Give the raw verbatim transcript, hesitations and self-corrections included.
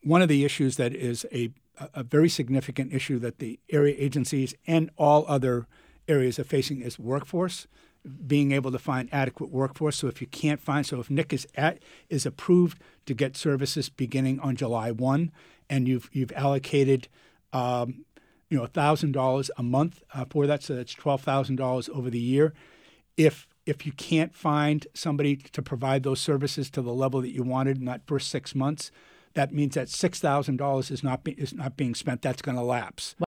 one of the issues that is a, a very significant issue that the area agencies and all other areas are facing is workforce, being able to find adequate workforce. So if you can't find, so if Nick is at is approved to get services beginning on July first, and you've you've allocated, um, you know, a thousand dollars a month uh, for that, so that's twelve thousand dollars over the year. If if you can't find somebody to provide those services to the level that you wanted in that first six months, that means that six thousand dollars is not be, is not being spent. That's going to lapse.